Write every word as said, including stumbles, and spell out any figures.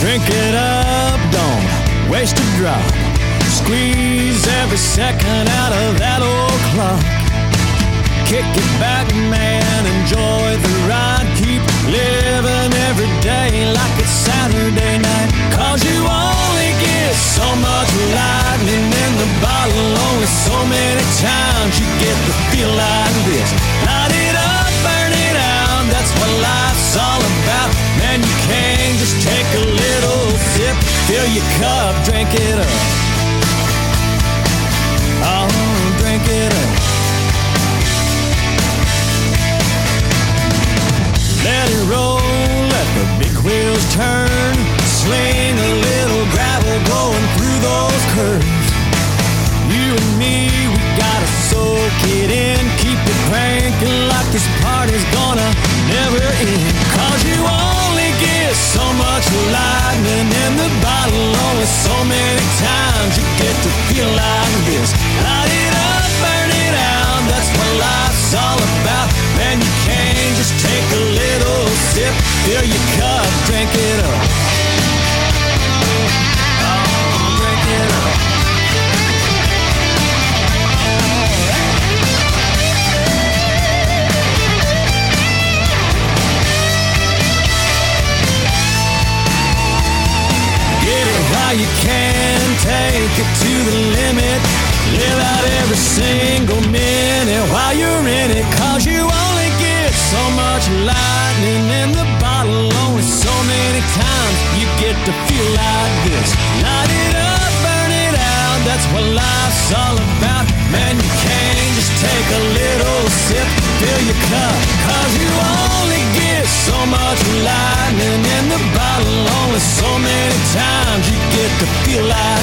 Drink it up, don't waste a drop. Squeeze every second out of that old clock. Kick it back, man, enjoy the ride. Keep living every day like it's Saturday night. Cause you only get so much lightning in the bottle. Only so many times you get to feel like this. Light it up, burn it out, that's what life's all about. Man, you can't just take a little sip. Fill your cup, drink it up. Oh, drink it up. Let it roll, let the big wheels turn. Sling a little gravel going through those curves. You and me, we gotta soak it in. Keep it cranking like this party's gonna never end. Cause you only get so much lightning in the bottle. Only so many times you get to feel like this. Light it up, burn it out, that's what life's all about. Man, you can't just take a little sip. Fill your cup, drink it up. Oh, drink it up. Get it while you can, take it to the limit. Live out every single minute while you're in it. Cause you only get so much lightning in the bottle. Only so many times you get to feel like this. Light it up, burn it out, that's what life's all about. Man, you can't just take a little sip. Fill your cup, cause you only get so much lightning in the bottle. Only so many times you get to feel like